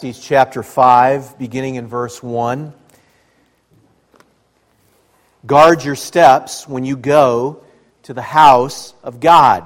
Chapter 5, beginning in verse 1. Guard your steps when you go to the house of God.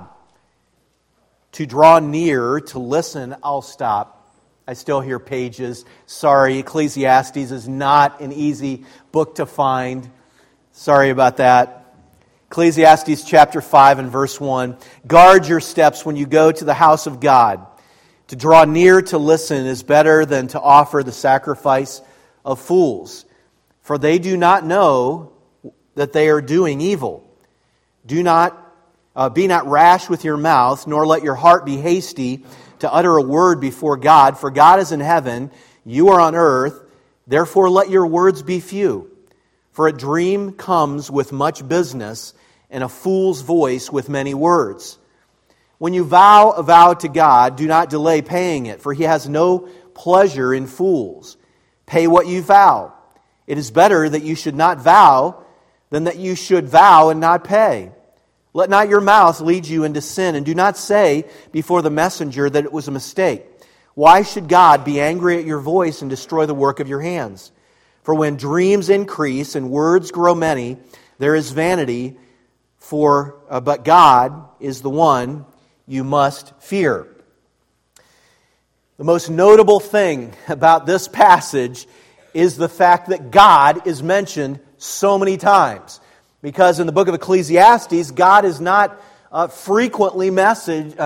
To draw near, to listen, I'll stop. I still hear pages. Sorry, Ecclesiastes is not an easy book to find. Sorry about that. Ecclesiastes chapter 5 and verse 1. Guard your steps when you go to the house of God. To draw near to listen is better than to offer the sacrifice of fools, for they do not know that they are doing evil. Be not rash with your mouth, nor let your heart be hasty to utter a word before God, for God is in heaven, you are on earth, therefore let your words be few. For a dream comes with much business, and a fool's voice with many words. When you vow a vow to God, do not delay paying it, for He has no pleasure in fools. Pay what you vow. It is better that you should not vow than that you should vow and not pay. Let not your mouth lead you into sin, and do not say before the messenger that it was a mistake. Why should God be angry at your voice and destroy the work of your hands? For when dreams increase and words grow many, there is vanity, but God is the one you must fear. The most notable thing about this passage is the fact that God is mentioned so many times. Because in the book of Ecclesiastes, God is not frequently mentioned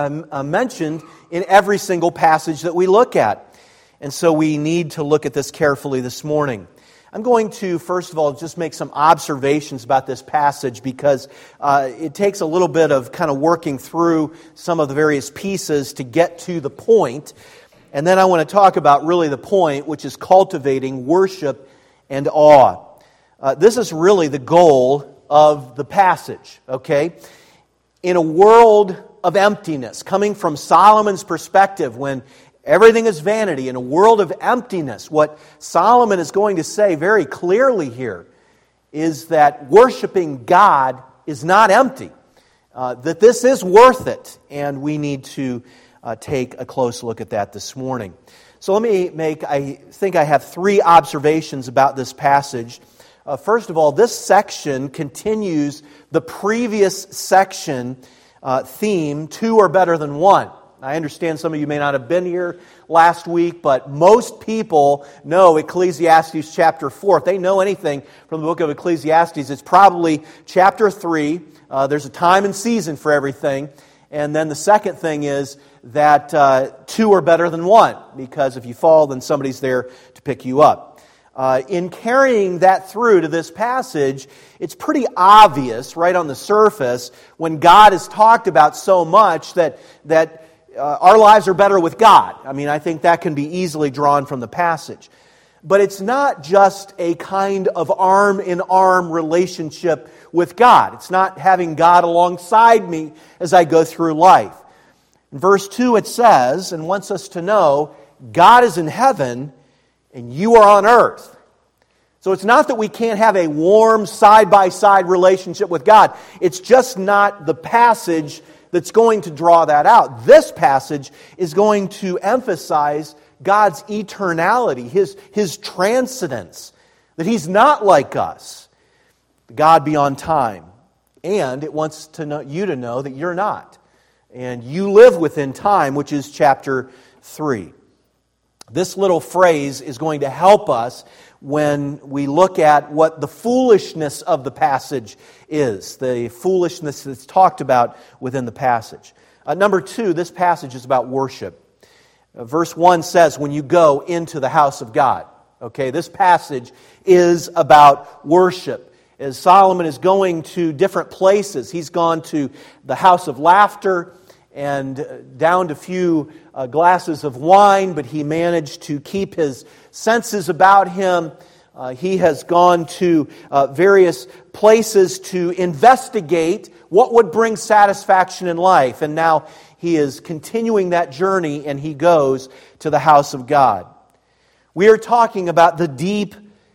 in every single passage that we look at. And so we need to look at this carefully this morning. I'm going to, first of all, just make some observations about this passage because it takes a little bit of kind of working through some of the various pieces to get to the point. And then I want to talk about really the point, which is cultivating worship and awe. This is really the goal of the passage, okay? In a world of emptiness, coming from Solomon's perspective, when everything is vanity, in a world of emptiness, what Solomon is going to say very clearly here is that worshiping God is not empty, that this is worth it, and we need to take a close look at that this morning. So let me I think I have three observations about this passage. First of all, this section continues the previous section theme, two are better than one. I understand some of you may not have been here last week, but most people know Ecclesiastes chapter 4. If they know anything from the book of Ecclesiastes, it's probably chapter 3. There's a time and season for everything. And then the second thing is that two are better than one, because if you fall, then somebody's there to pick you up. In carrying that through to this passage, it's pretty obvious right on the surface when God is talked about so much that our lives are better with God. I mean, I think that can be easily drawn from the passage. But it's not just a kind of arm-in-arm relationship with God. It's not having God alongside me as I go through life. In verse 2 it says, and wants us to know, God is in heaven and you are on earth. So it's not that we can't have a warm side-by-side relationship with God. It's just not the passage that's going to draw that out. This passage is going to emphasize God's eternality, His transcendence, that He's not like us, God beyond time. And it wants you to know that you're not. And you live within time, which is chapter 3. This little phrase is going to help us when we look at what the foolishness of the passage is, the foolishness that's talked about within the passage. Number 2, this passage is about worship. Verse 1 says, when you go into the house of God. Okay, this passage is about worship. As Solomon is going to different places, he's gone to the house of laughter and downed a few glasses of wine, but he managed to keep his senses about him. He has gone to various places to investigate what would bring satisfaction in life. And now he is continuing that journey and he goes to the house of God. We are talking about the deep,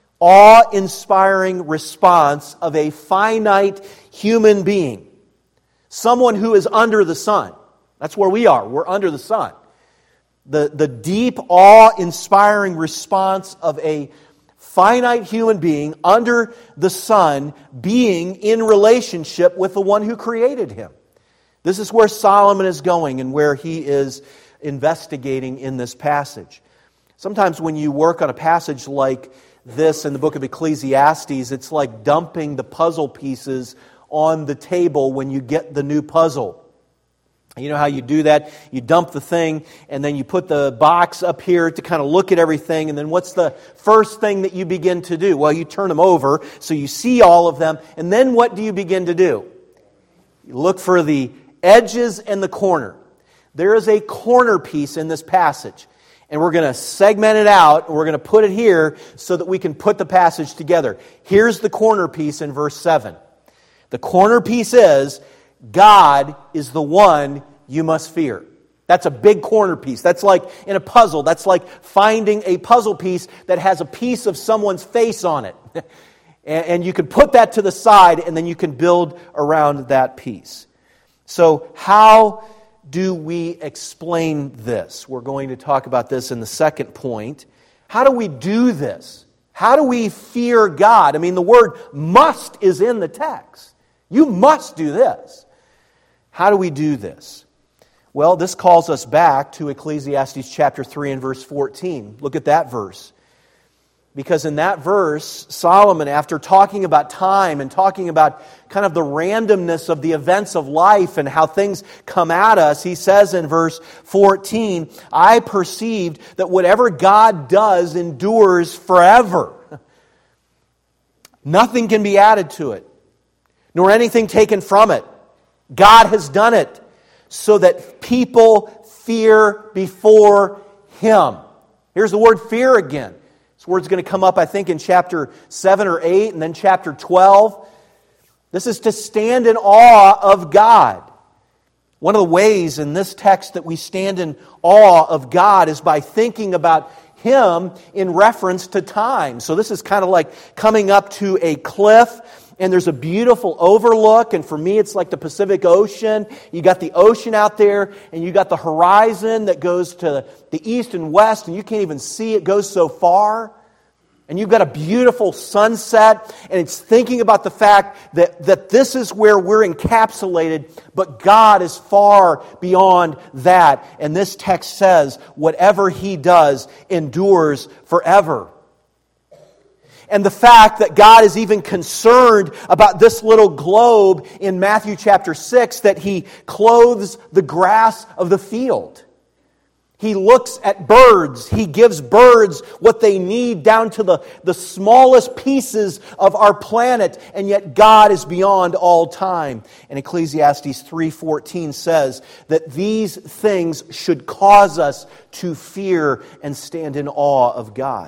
awe-inspiring response of a finite human being. Someone who is under the sun. That's where we are. We're under the sun. The deep, awe-inspiring response of a finite human being under the sun being in relationship with the one who created him. This is where Solomon is going and where he is investigating in this passage. Sometimes when you work on a passage like this in the book of Ecclesiastes, it's like dumping the puzzle pieces on the table when you get the new puzzle. You know how you do that? You dump the thing, and then you put the box up here to kind of look at everything, and then what's the first thing that you begin to do? Well, you turn them over so you see all of them, and then what do you begin to do? You look for the edges and the corner. There is a corner piece in this passage, and we're going to segment it out, and we're going to put it here so that we can put the passage together. Here's the corner piece in verse 7. The corner piece is, God is the one you must fear. That's a big corner piece. That's like in a puzzle. That's like finding a puzzle piece that has a piece of someone's face on it. And you can put that to the side, and then you can build around that piece. So how do we explain this? We're going to talk about this in the second point. How do we do this? How do we fear God? I mean, the word must is in the text. You must do this. How do we do this? Well, this calls us back to Ecclesiastes chapter 3 and verse 14. Look at that verse. Because in that verse, Solomon, after talking about time and talking about kind of the randomness of the events of life and how things come at us, he says in verse 14, I perceived that whatever God does endures forever. Nothing can be added to it, nor anything taken from it. God has done it so that people fear before Him. Here's the word fear again. This word's going to come up, I think, in chapter 7 or 8 and then chapter 12. This is to stand in awe of God. One of the ways in this text that we stand in awe of God is by thinking about Him in reference to time. So this is kind of like coming up to a cliff, and there's a beautiful overlook, and for me it's like the Pacific Ocean. You got the ocean out there, and you got the horizon that goes to the east and west, and you can't even see it goes so far. And you've got a beautiful sunset, and it's thinking about the fact that this is where we're encapsulated, but God is far beyond that. And this text says, whatever He does endures forever. And the fact that God is even concerned about this little globe in Matthew chapter 6, that He clothes the grass of the field. He looks at birds. He gives birds what they need down to the smallest pieces of our planet. And yet God is beyond all time. And Ecclesiastes 3:14 says that these things should cause us to fear and stand in awe of God.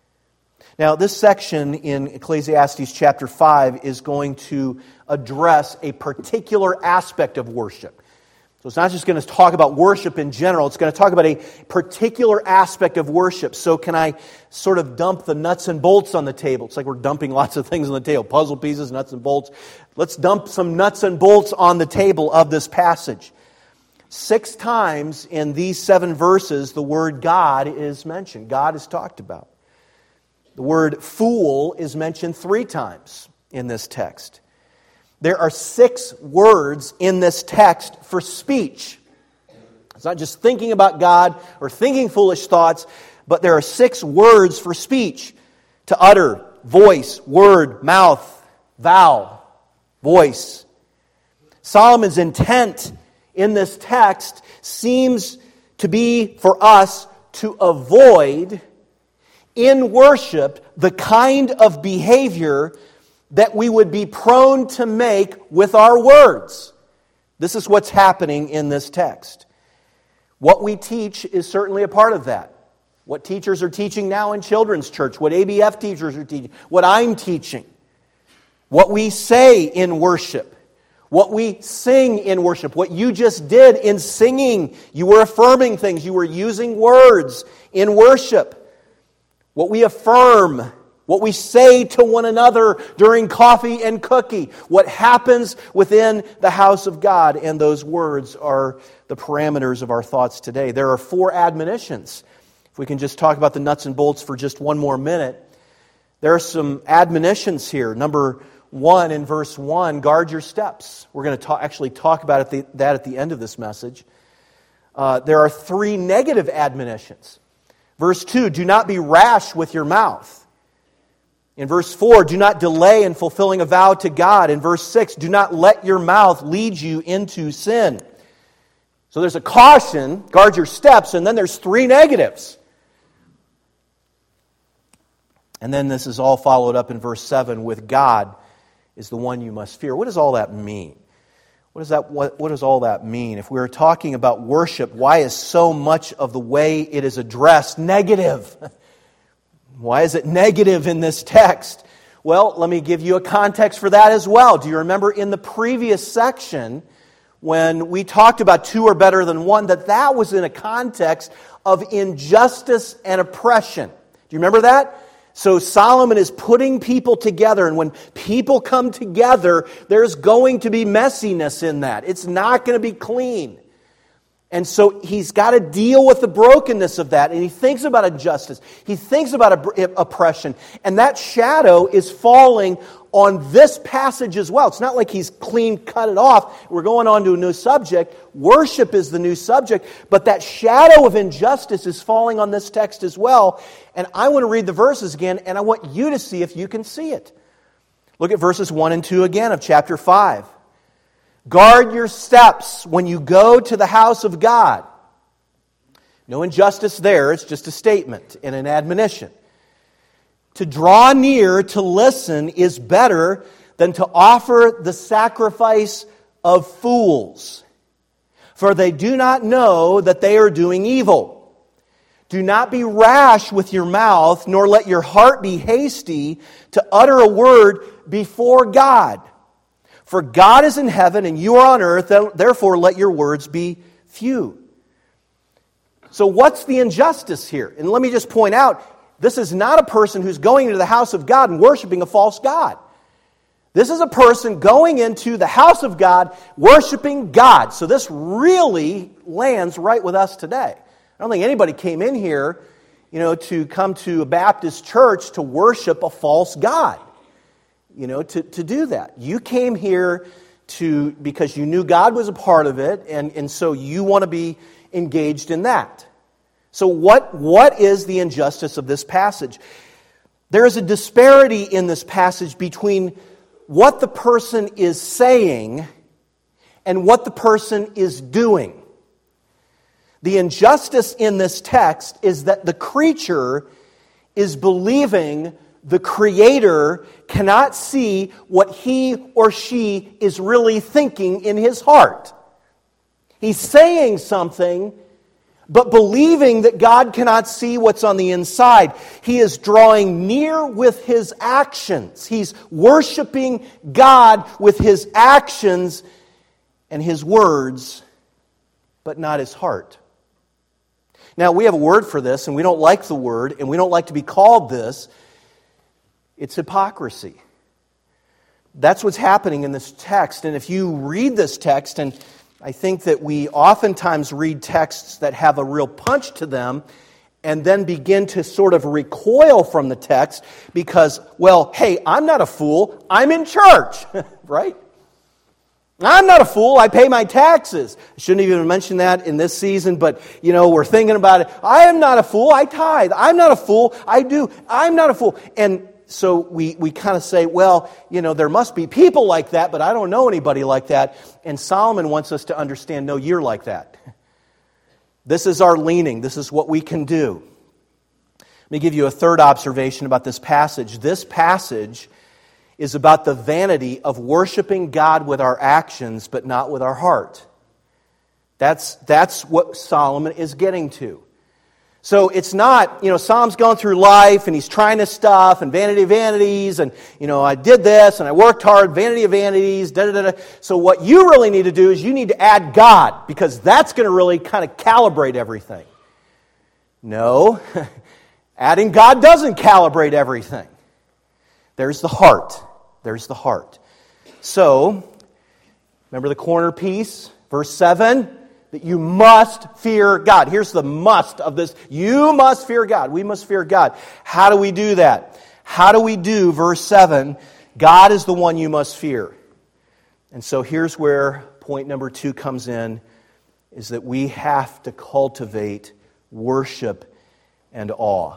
Now, this section in Ecclesiastes chapter 5 is going to address a particular aspect of worship. So it's not just going to talk about worship in general. It's going to talk about a particular aspect of worship. So can I sort of dump the nuts and bolts on the table? It's like we're dumping lots of things on the table. Puzzle pieces, nuts and bolts. Let's dump some nuts and bolts on the table of this passage. 6 times in these 7 verses, the word God is mentioned. God is talked about. The word fool is mentioned 3 times in this text. There are 6 words in this text for speech. It's not just thinking about God or thinking foolish thoughts, but there are 6 words for speech. To utter, voice, word, mouth, vow, voice. Solomon's intent in this text seems to be for us to avoid in worship the kind of behavior that we would be prone to make with our words. This is what's happening in this text. What we teach is certainly a part of that. What teachers are teaching now in children's church, what ABF teachers are teaching, what I'm teaching, what we say in worship, what we sing in worship, what you just did in singing. You were affirming things. You were using words in worship. What we affirm what we say to one another during coffee and cookie, what happens within the house of God. And those words are the parameters of our thoughts today. There are 4 admonitions. If we can just talk about the nuts and bolts for just one more minute. There are some admonitions here. Number 1 in verse 1, guard your steps. We're going to actually talk about that at the end of this message. There are 3 negative admonitions. Verse 2, do not be rash with your mouth. In verse 4, do not delay in fulfilling a vow to God. In verse 6, do not let your mouth lead you into sin. So there's a caution, guard your steps, and then there's 3 negatives. And then this is all followed up in verse 7 with God is the one you must fear. What does all that mean? What does all that mean? If we're talking about worship, why is so much of the way it is addressed negative? Why is it negative in this text? Well, let me give you a context for that as well. Do you remember in the previous section when we talked about 2 are better than 1, that was in a context of injustice and oppression? Do you remember that? So Solomon is putting people together, and when people come together, there's going to be messiness in that. It's not going to be clean. And so he's got to deal with the brokenness of that, and he thinks about injustice. He thinks about oppression, and that shadow is falling on this passage as well. It's not like he's clean cut it off. We're going on to a new subject. Worship is the new subject, but that shadow of injustice is falling on this text as well. And I want to read the verses again, and I want you to see if you can see it. Look at verses 1 and 2 again of chapter 5. Guard your steps when you go to the house of God. No injustice there, it's just a statement and an admonition. To draw near to listen is better than to offer the sacrifice of fools, for they do not know that they are doing evil. Do not be rash with your mouth, nor let your heart be hasty to utter a word before God. For God is in heaven and you are on earth, therefore let your words be few. So what's the injustice here? And let me just point out, this is not a person who's going into the house of God and worshiping a false god. This is a person going into the house of God, worshiping God. So this really lands right with us today. I don't think anybody came in here, to come to a Baptist church to worship a false god. To do that. You came here because you knew God was a part of it, and so you want to be engaged in that. So what is the injustice of this passage? There is a disparity in this passage between what the person is saying and what the person is doing. The injustice in this text is that the creature is believing the Creator cannot see what he or she is really thinking in his heart. He's saying something, but believing that God cannot see what's on the inside. He is drawing near with his actions. He's worshiping God with his actions and his words, but not his heart. Now, we have a word for this, and we don't like the word, and we don't like to be called this. It's hypocrisy. That's what's happening in this text. And if you read this text, and I think that we oftentimes read texts that have a real punch to them and then begin to sort of recoil from the text because, hey, I'm not a fool. I'm in church, right? I'm not a fool. I pay my taxes. I shouldn't even mention that in this season, but, we're thinking about it. I am not a fool. I tithe. I'm not a fool. I do. I'm not a fool. And so we kind of say, there must be people like that, but I don't know anybody like that. And Solomon wants us to understand, no, you're like that. This is our leaning. This is what we can do. Let me give you a third observation about this passage. This passage is about the vanity of worshiping God with our actions, but not with our heart. That's what Solomon is getting to. So it's not, Psalm's going through life and he's trying this stuff and vanity of vanities and, I did this and I worked hard, vanity of vanities, da-da-da-da. So what you really need to do is you need to add God because that's going to really kind of calibrate everything. No, adding God doesn't calibrate everything. There's the heart. There's the heart. So, remember the corner piece, verse 7, that you must fear God. Here's the must of this. You must fear God. We must fear God. How do we do that? How do we do, verse 7, God is the one you must fear. And so here's where point number 2 comes in, is that we have to cultivate worship and awe.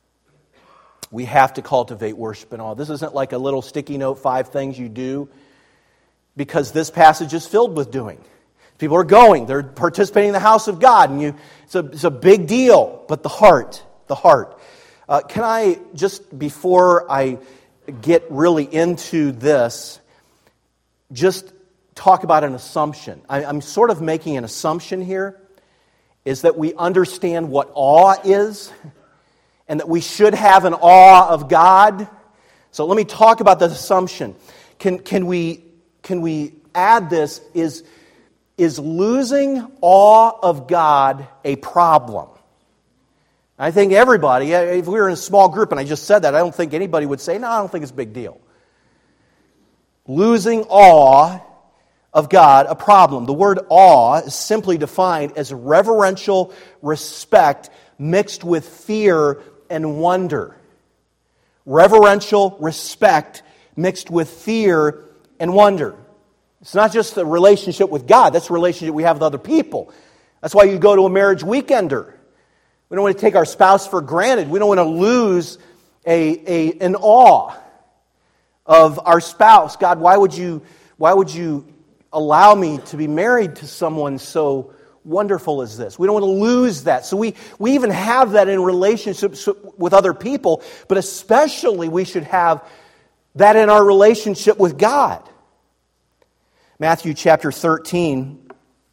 We have to cultivate worship and awe. This isn't like a little sticky note, 5 things you do, because this passage is filled with doing. People are going, they're participating in the house of God, and it's a big deal. But the heart. Can I, just before I get really into this, just talk about an assumption. I'm sort of making an assumption here, is that we understand what awe is, and that we should have an awe of God. So let me talk about this assumption. Can we add this? Is losing awe of God a problem? I think everybody, if we were in a small group and I just said that, I don't think anybody would say, no, I don't think it's a big deal. Losing awe of God, a problem. The word awe is simply defined as reverential respect mixed with fear and wonder. Reverential respect mixed with fear and wonder. It's not just a relationship with God, that's a relationship we have with other people. That's why you go to a marriage weekender. We don't want to take our spouse for granted. We don't want to lose an awe of our spouse. God, why would you allow me to be married to someone so wonderful as this? We don't want to lose that. So we even have that in relationships with other people, but especially we should have that in our relationship with God. Matthew chapter 13.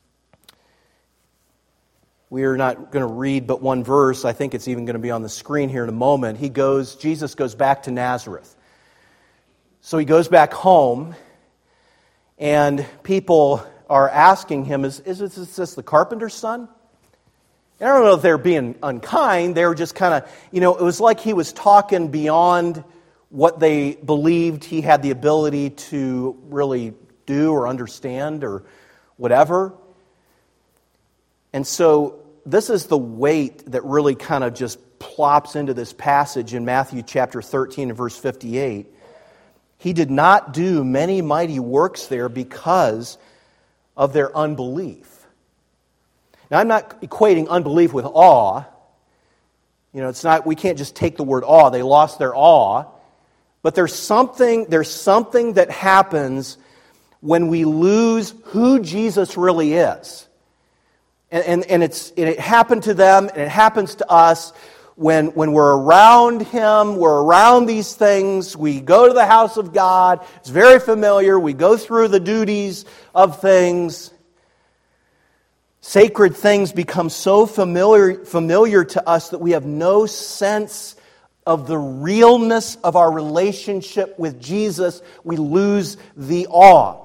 We are not going to read but one verse. I think it's even going to be on the screen here in a moment. Jesus goes back to Nazareth. So he goes back home, and people are asking him, is this the carpenter's son? And I don't know if they're being unkind. They were just kind of, it was like he was talking beyond what they believed he had the ability to really do or understand or whatever. And so this is the weight that really kind of just plops into this passage in Matthew chapter 13 and verse 58. He did not do many mighty works there because of their unbelief. Now, I'm not equating unbelief with awe. It's not, we can't just take the word awe. They lost their awe. But there's something that happens when we lose who Jesus really is. And it happened to them, and it happens to us when we're around Him, we're around these things, we go to the house of God, it's very familiar, we go through the duties of things. Sacred things become so familiar to us that we have no sense of the realness of our relationship with Jesus. We lose the awe.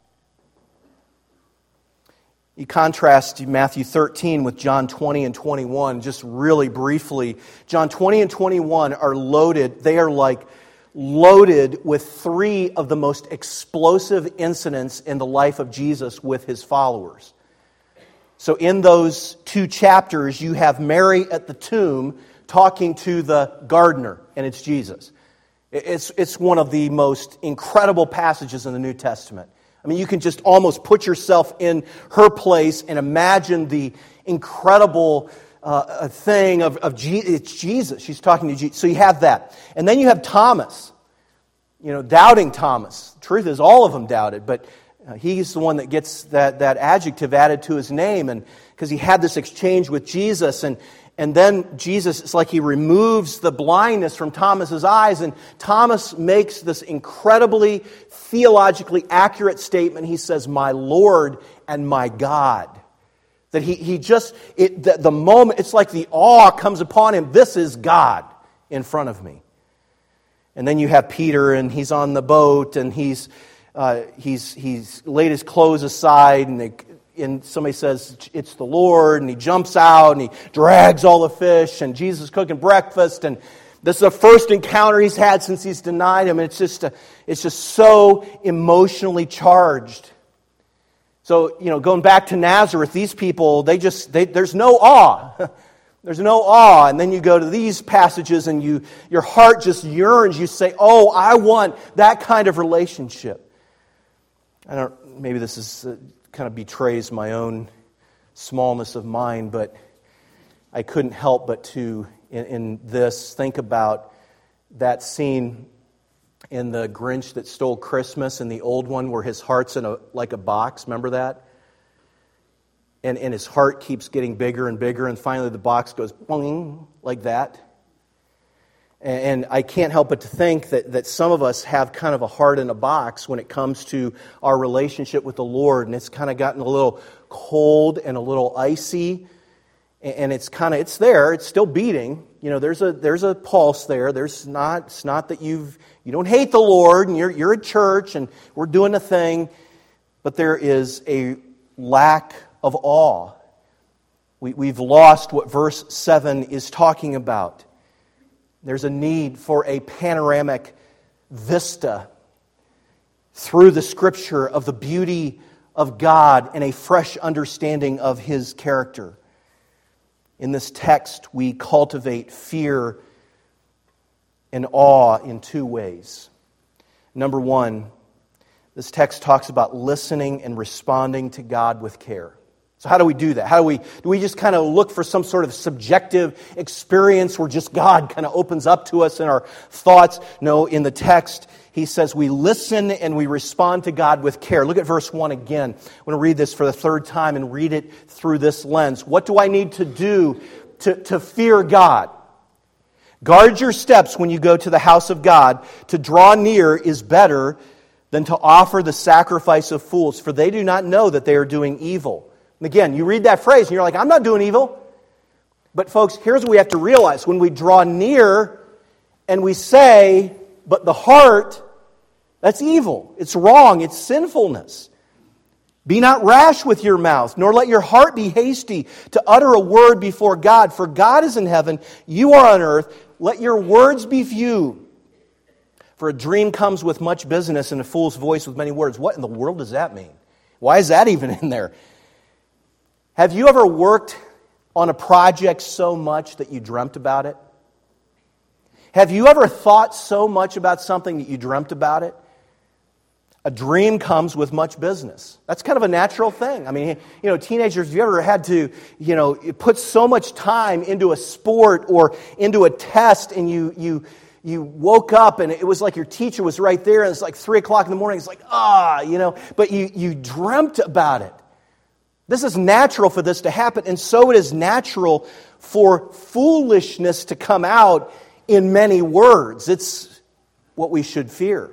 You contrast Matthew 13 with John 20 and 21, just really briefly. John 20 and 21 are loaded. They are like loaded with 3 of the most explosive incidents in the life of Jesus with His followers. So in those 2 chapters, you have Mary at the tomb talking to the gardener, and it's Jesus. It's one of the most incredible passages in the New Testament. I mean, you can just almost put yourself in her place and imagine the incredible thing of Jesus. It's Jesus. She's talking to Jesus. So you have that. And then you have Thomas, doubting Thomas. The truth is, all of them doubted, but he's the one that gets that adjective added to his name, and because he had this exchange with Jesus, and then Jesus, it's like He removes the blindness from Thomas's eyes, and Thomas makes this incredibly theologically accurate statement. He says, "My Lord and my God." That the moment, it's like the awe comes upon him. This is God in front of me. And then you have Peter, and he's on the boat, and he's laid his clothes aside, and somebody says, "It's the Lord," and he jumps out, and he drags all the fish, and Jesus is cooking breakfast, and This is the first encounter he's had since he's denied him. And it's just so emotionally charged. So, going back to Nazareth, these people, there's no awe. There's no awe. And then you go to these passages and your heart just yearns. You say, oh, I want that kind of relationship. Maybe this is kind of betrays my own smallness of mind, but I couldn't help but to, in this, think about that scene in The Grinch That Stole Christmas, and the old one where his heart's in like a box. Remember that? And his heart keeps getting bigger and bigger, and finally the box goes boing, like that. And I can't help but to think that some of us have kind of a heart in a box when it comes to our relationship with the Lord, and it's kind of gotten a little cold and a little icy, and it's there, it's still beating. There's a pulse there. It's not that you don't hate the Lord and you're at church and we're doing a thing, but there is a lack of awe. We've lost what verse 7 is talking about. There's a need for a panoramic vista through the Scripture of the beauty of God and a fresh understanding of His character. In this text, we cultivate fear and awe in two ways. Number one, this text talks about listening and responding to God with care. So how do we do that? Do we just kind of look for some sort of subjective experience where just God kind of opens up to us in our thoughts? No, in the text, he says we listen and we respond to God with care. Look at verse 1 again. I want to read this for the third time and read it through this lens. What do I need to do to fear God? Guard your steps when you go to the house of God. To draw near is better than to offer the sacrifice of fools, for they do not know that they are doing evil. And again, you read that phrase and you're like, I'm not doing evil. But folks, here's what we have to realize. When we draw near and we say, but the heart, that's evil. It's wrong. It's sinfulness. Be not rash with your mouth, nor let your heart be hasty to utter a word before God. For God is in heaven, you are on earth. Let your words be few. For a dream comes with much business and a fool's voice with many words. What in the world does that mean? Why is that even in there? Have you ever worked on a project so much that you dreamt about it? Have you ever thought so much about something that you dreamt about it? A dream comes with much business. That's kind of a natural thing. I mean, teenagers, have you ever had to, put so much time into a sport or into a test, and you woke up and it was like your teacher was right there, and it's like 3 o'clock in the morning. It's like, but you dreamt about it. This is natural for this to happen, and so it is natural for foolishness to come out in many words. It's what we should fear.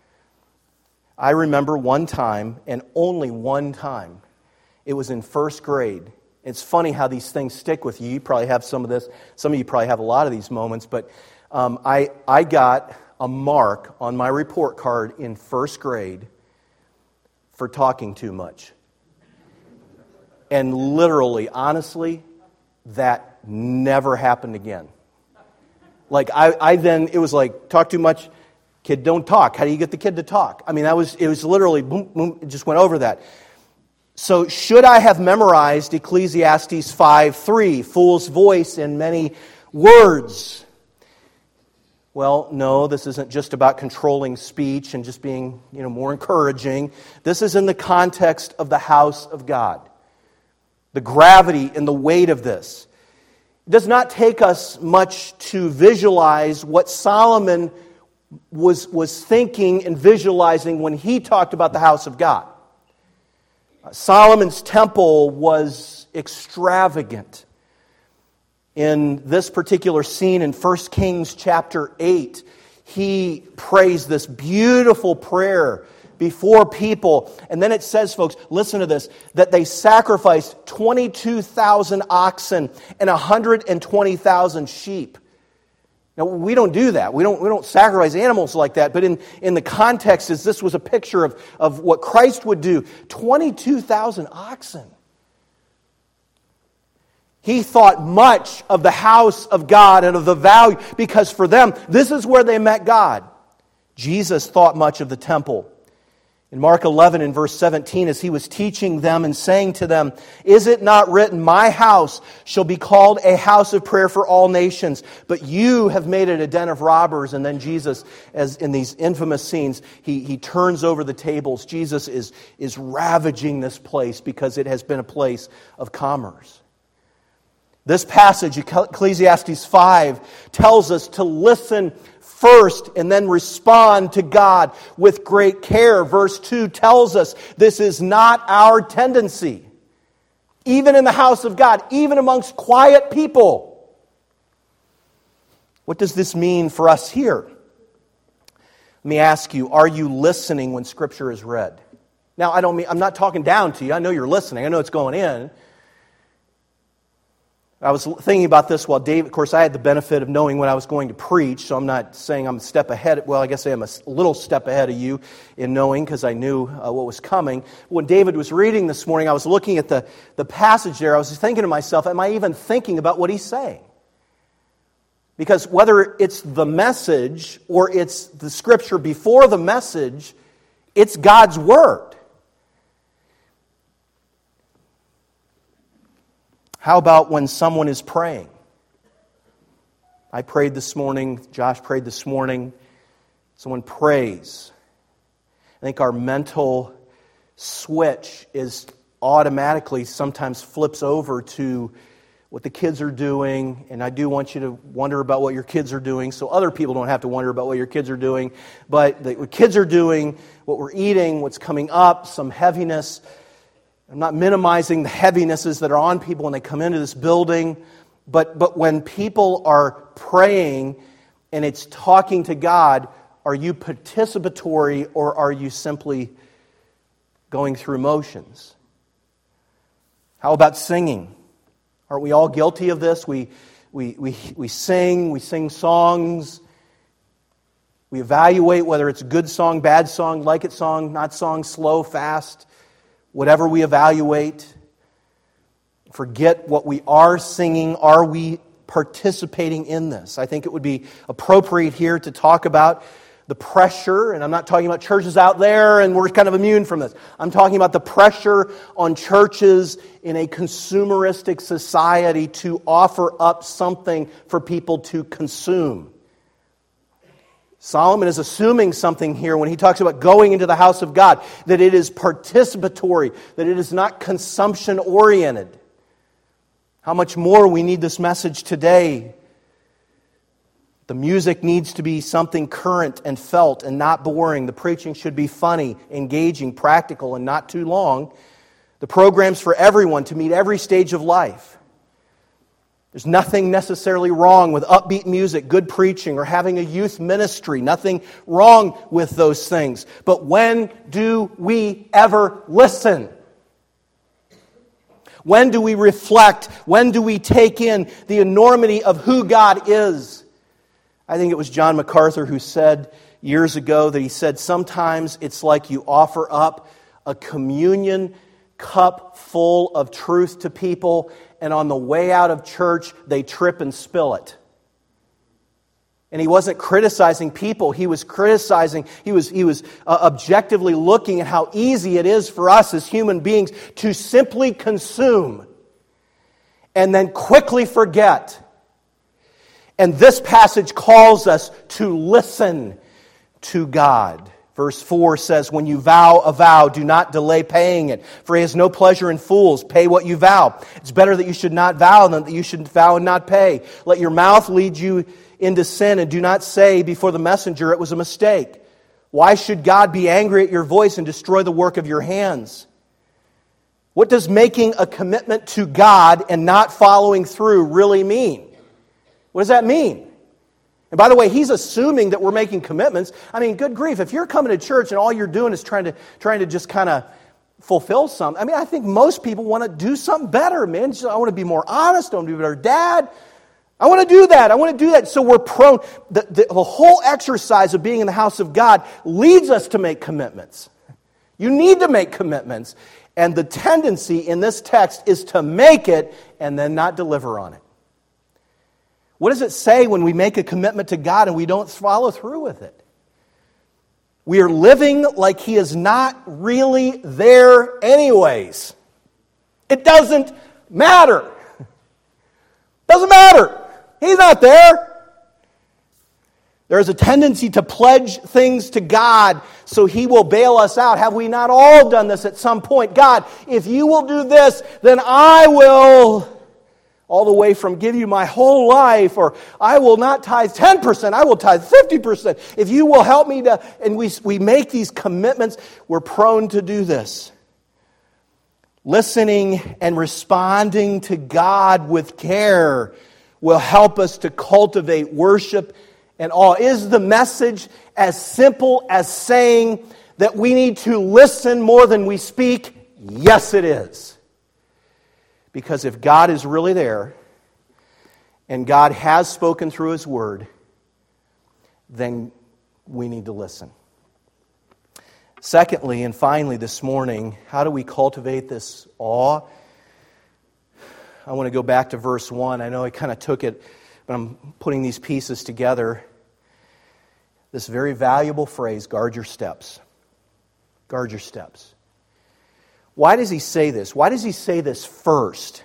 I remember one time, and only one time, it was in first grade. It's funny how these things stick with you. You probably have some of this. Some of you probably have a lot of these moments, but I got a mark on my report card in first grade for talking too much. And literally, honestly, that never happened again. Like, I then, it was like, talk too much, kid, don't talk. How do you get the kid to talk? I mean, it was literally, boom, boom, it just went over that. So, should I have memorized Ecclesiastes 5:3, fool's voice in many words? Well, no, this isn't just about controlling speech and just being, more encouraging. This is in the context of the house of God. The gravity and the weight of this. It does not take us much to visualize what Solomon was thinking and visualizing when he talked about the house of God. Solomon's temple was extravagant. In this particular scene in 1 Kings chapter 8, he prays this beautiful prayer before people. And then it says, folks, listen to this, that they sacrificed 22,000 oxen and 120,000 sheep. Now, we don't do that. We don't sacrifice animals like that. But in the context, this was a picture of what Christ would do. 22,000 oxen. He thought much of the house of God and of the value, because for them, this is where they met God. Jesus thought much of the temple. In Mark 11 and verse 17, as he was teaching them and saying to them, "Is it not written, my house shall be called a house of prayer for all nations, but you have made it a den of robbers." And then Jesus, as in these infamous scenes, he turns over the tables. Jesus is ravaging this place because it has been a place of commerce. This passage, Ecclesiastes 5, tells us to listen first and then respond to God with great care. Verse 2 tells us this is not our tendency. Even in the house of God, even amongst quiet people. What does this mean for us here? Let me ask you, are you listening when Scripture is read? Now, I'm not talking down to you. I know you're listening. I know it's going in. I was thinking about this while David, of course, I had the benefit of knowing when I was going to preach, so I'm not saying I'm a step ahead. Well, I guess I am a little step ahead of you in knowing, because I knew what was coming. When David was reading this morning, I was looking at the passage there. I was thinking to myself, am I even thinking about what he's saying? Because whether it's the message or it's the Scripture before the message, it's God's Word. How about when someone is praying? I prayed this morning, Josh prayed this morning. Someone prays. I think our mental switch is automatically sometimes flips over to what the kids are doing, and I do want you to wonder about what your kids are doing so other people don't have to wonder about what your kids are doing. But what kids are doing, what we're eating, what's coming up, some heaviness. I'm not minimizing the heavinesses that are on people when they come into this building, but when people are praying and it's talking to God, are you participatory or are you simply going through motions? How about singing? Aren't we all guilty of this? We sing songs. We evaluate whether it's a good song, bad song, like it song, not song, slow, fast. Whatever we evaluate, forget what we are singing. Are we participating in this? I think it would be appropriate here to talk about the pressure, and I'm not talking about churches out there and we're kind of immune from this. I'm talking about the pressure on churches in a consumeristic society to offer up something for people to consume. Solomon is assuming something here when he talks about going into the house of God, that it is participatory, that it is not consumption-oriented. How much more we need this message today. The music needs to be something current and felt and not boring. The preaching should be funny, engaging, practical, and not too long. The program's for everyone to meet every stage of life. There's nothing necessarily wrong with upbeat music, good preaching, or having a youth ministry. Nothing wrong with those things. But when do we ever listen? When do we reflect? When do we take in the enormity of who God is? I think it was John MacArthur who said years ago that he said, sometimes it's like you offer up a communion cup full of truth to people, and on the way out of church, they trip and spill it. And he wasn't criticizing people. He was criticizing, he was objectively looking at how easy it is for us as human beings to simply consume and then quickly forget. And this passage calls us to listen to God. Verse 4 says, when you vow a vow, do not delay paying it, for He has no pleasure in fools. Pay what you vow. It's better that you should not vow than that you should vow and not pay. Let your mouth lead you into sin, and do not say before the messenger it was a mistake. Why should God be angry at your voice and destroy the work of your hands? What does making a commitment to God and not following through really mean? What does that mean? And by the way, he's assuming that we're making commitments. I mean, good grief, if you're coming to church and all you're doing is trying to just kind of fulfill something, I mean, I think most people want to do something better, man. Just, I want to be more honest, I want to be a better dad. I want to do that. So we're prone, the whole exercise of being in the house of God leads us to make commitments. You need to make commitments. And the tendency in this text is to make it and then not deliver on it. What does it say when we make a commitment to God and we don't follow through with it? We are living like He is not really there anyways. It doesn't matter. Doesn't matter. He's not there. There is a tendency to pledge things to God so He will bail us out. Have we not all done this at some point? God, if you will do this, then I will, all the way from give you my whole life, or I will not tithe 10%, I will tithe 50%. If you will help me to, and we make these commitments, we're prone to do this. Listening and responding to God with care will help us to cultivate worship and awe. Is the message as simple as saying that we need to listen more than we speak? Yes, it is. Because if God is really there, and God has spoken through His Word, then we need to listen. Secondly, and finally this morning, how do we cultivate this awe? I want to go back to verse 1. I know I kind of took it, but I'm putting these pieces together. This very valuable phrase, guard your steps. Guard your steps. Why does he say this? Why does he say this first?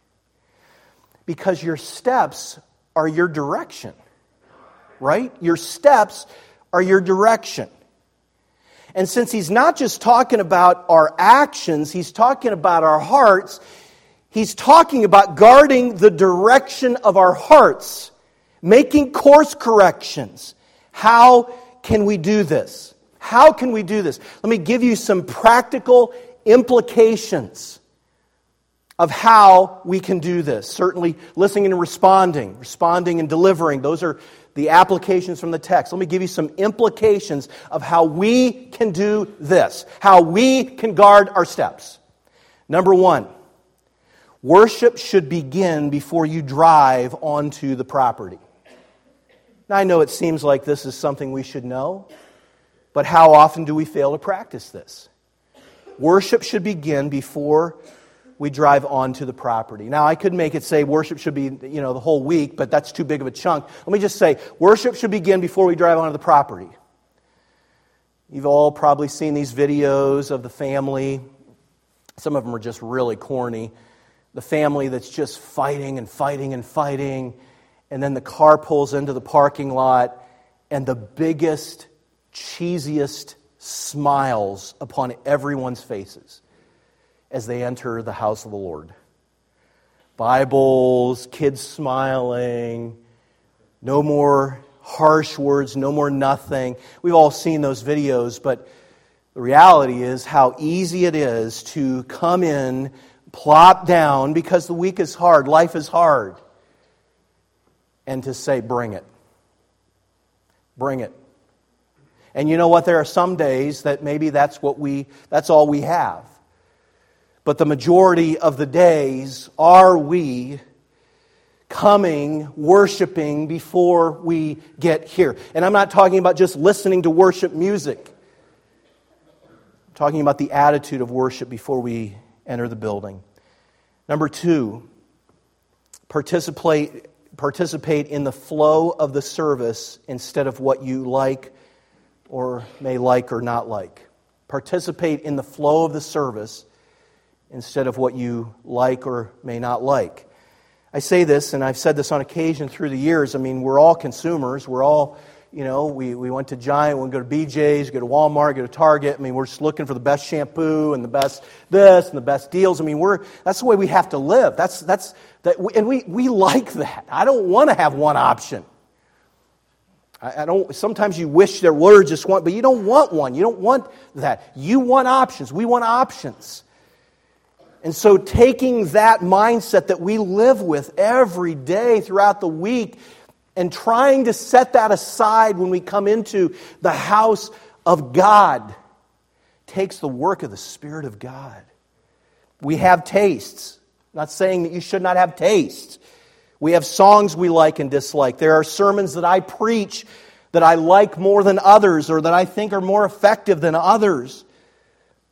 Because your steps are your direction, right? Your steps are your direction. And since he's not just talking about our actions, he's talking about our hearts. He's talking about guarding the direction of our hearts, making course corrections. How can we do this? How can we do this? Let me give you some practical implications of how we can do this. Certainly listening and responding and delivering. Those are the applications from the text. Let me give you some implications of how we can do this, how we can guard our steps. Number one, worship should begin before you drive onto the property. Now, I know it seems like this is something we should know, but how often do we fail to practice this? Worship should begin before we drive onto the property. Now, I could make it say worship should be, the whole week, but that's too big of a chunk. Let me just say, worship should begin before we drive onto the property. You've all probably seen these videos of the family. Some of them are just really corny. The family that's just fighting and fighting and fighting, and then the car pulls into the parking lot, and the biggest, cheesiest smiles upon everyone's faces as they enter the house of the Lord. Bibles, kids smiling, no more harsh words, no more nothing. We've all seen those videos, but the reality is how easy it is to come in, plop down, because the week is hard, life is hard, and to say, bring it. Bring it. And you know what? There are some days that maybe that's all we have. But the majority of the days, are we coming, worshiping before we get here? And I'm not talking about just listening to worship music. I'm talking about the attitude of worship before we enter the building. Number two, participate in the flow of the service instead of what you like or may like or not like. Participate in the flow of the service instead of what you like or may not like. I say this, and I've said this on occasion through the years. I mean, we're all consumers. We're all, we went to Giant, we go to BJ's, go to Walmart, go to Target. I mean, we're just looking for the best shampoo and the best this and the best deals. I mean, that's the way we have to live. And we like that. I don't want to have one option. I don't. Sometimes you wish there were just one, but you don't want one. You don't want that. You want options. We want options. And so taking that mindset that we live with every day throughout the week and trying to set that aside when we come into the house of God takes the work of the Spirit of God. We have tastes. I'm not saying that you should not have tastes. We have songs we like and dislike. There are sermons that I preach that I like more than others or that I think are more effective than others.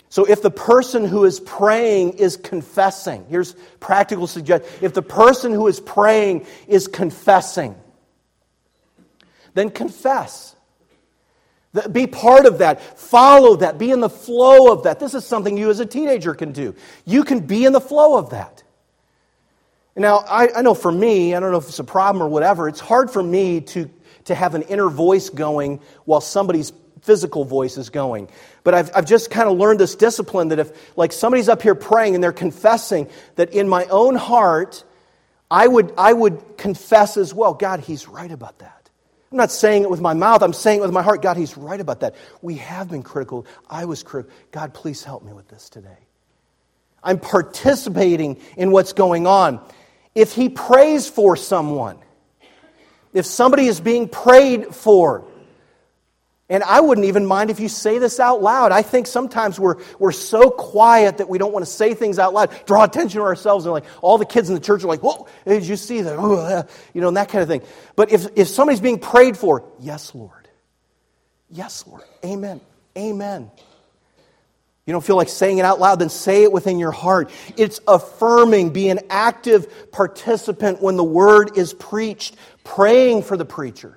So if the person who is praying is confessing, here's practical suggestion. If the person who is praying is confessing, then confess. Be part of that. Follow that. Be in the flow of that. This is something you as a teenager can do. You can be in the flow of that. Now, I know for me, I don't know if it's a problem or whatever, it's hard for me to have an inner voice going while somebody's physical voice is going. But I've just kind of learned this discipline that if like somebody's up here praying and they're confessing, that in my own heart, I would confess as well, God, He's right about that. I'm not saying it with my mouth, I'm saying it with my heart. God, He's right about that. We have been critical. I was critical. God, please help me with this today. I'm participating in what's going on. If he prays for someone, if somebody is being prayed for, and I wouldn't even mind if you say this out loud. I think sometimes we're so quiet that we don't want to say things out loud, draw attention to ourselves, and like all the kids in the church are like, whoa, did you see that? And that kind of thing. But if somebody's being prayed for, yes, Lord. Yes, Lord. Amen. Amen. You don't feel like saying it out loud, then say it within your heart. It's affirming. Be an active participant when the word is preached, praying for the preacher.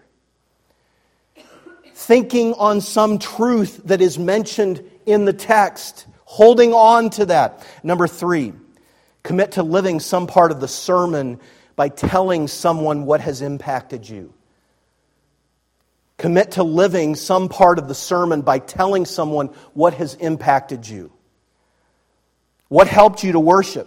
Thinking on some truth that is mentioned in the text, holding on to that. Number 3, commit to living some part of the sermon by telling someone what has impacted you. Commit to living some part of the sermon by telling someone what has impacted you. What helped you to worship?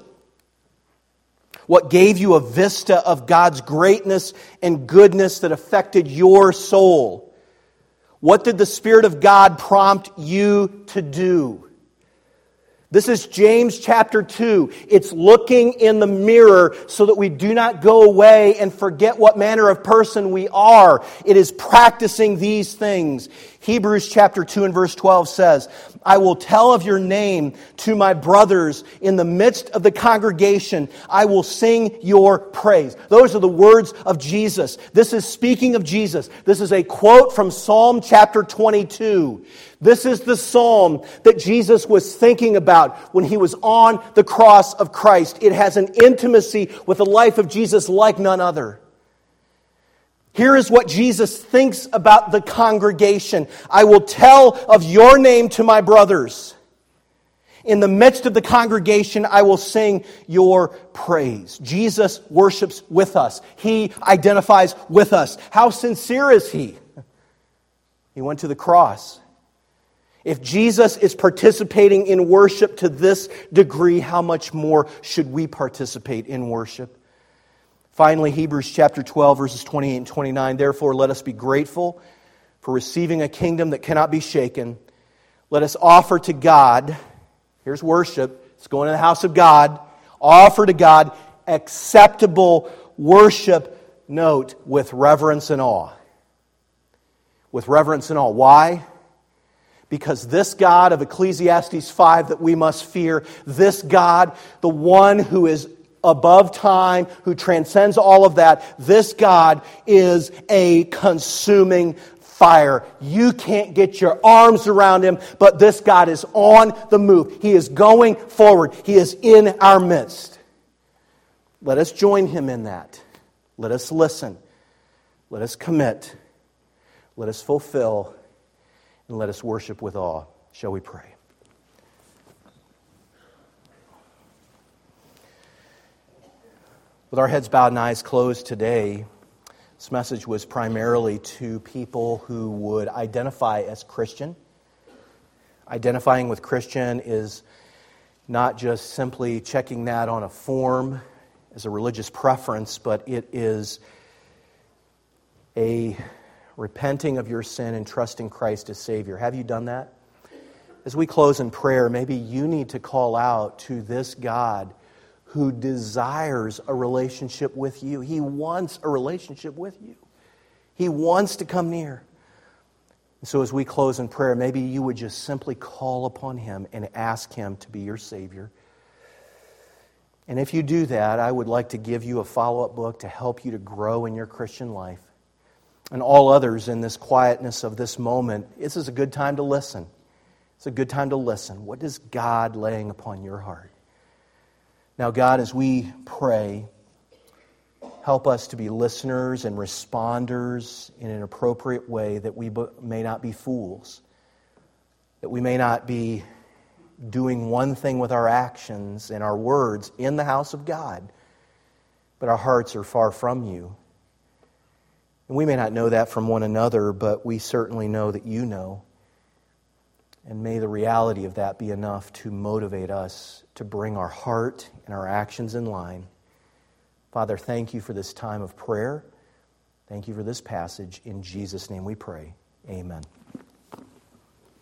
What gave you a vista of God's greatness and goodness that affected your soul? What did the Spirit of God prompt you to do? This is James chapter 2. It's looking in the mirror so that we do not go away and forget what manner of person we are. It is practicing these things. Hebrews chapter 2 and verse 12 says, I will tell of your name to my brothers in the midst of the congregation. I will sing your praise. Those are the words of Jesus. This is speaking of Jesus. This is a quote from Psalm chapter 22. This is the psalm that Jesus was thinking about when he was on the cross of Christ. It has an intimacy with the life of Jesus like none other. Here is what Jesus thinks about the congregation. I will tell of your name to my brothers. In the midst of the congregation, I will sing your praise. Jesus worships with us. He identifies with us. How sincere is he? He went to the cross. If Jesus is participating in worship to this degree, how much more should we participate in worship? Finally, Hebrews chapter 12, verses 28 and 29. Therefore, let us be grateful for receiving a kingdom that cannot be shaken. Let us offer to God, here's worship, it's going to the house of God, offer to God acceptable worship, note, with reverence and awe. With reverence and awe. Why? Because this God of Ecclesiastes 5 that we must fear, this God, the one who is above time, who transcends all of that, this God is a consuming fire. You can't get your arms around him, but this God is on the move. He is going forward. He is in our midst. Let us join him in that. Let us listen. Let us commit. Let us fulfill. And let us worship with awe. Shall we pray? With our heads bowed and eyes closed today, this message was primarily to people who would identify as Christian. Identifying with Christian is not just simply checking that on a form as a religious preference, but it is a repenting of your sin and trusting Christ as Savior. Have you done that? As we close in prayer, maybe you need to call out to this God who desires a relationship with you. He wants a relationship with you. He wants to come near. And so as we close in prayer, maybe you would just simply call upon Him and ask Him to be your Savior. And if you do that, I would like to give you a follow-up book to help you to grow in your Christian life. And all others in this quietness of this moment, this is a good time to listen. It's a good time to listen. What is God laying upon your heart? Now, God, as we pray, help us to be listeners and responders in an appropriate way, that we may not be fools, that we may not be doing one thing with our actions and our words in the house of God, but our hearts are far from you. And we may not know that from one another, but we certainly know that you know. And may the reality of that be enough to motivate us to bring our heart and our actions in line. Father, thank you for this time of prayer. Thank you for this passage. In Jesus' name we pray. Amen.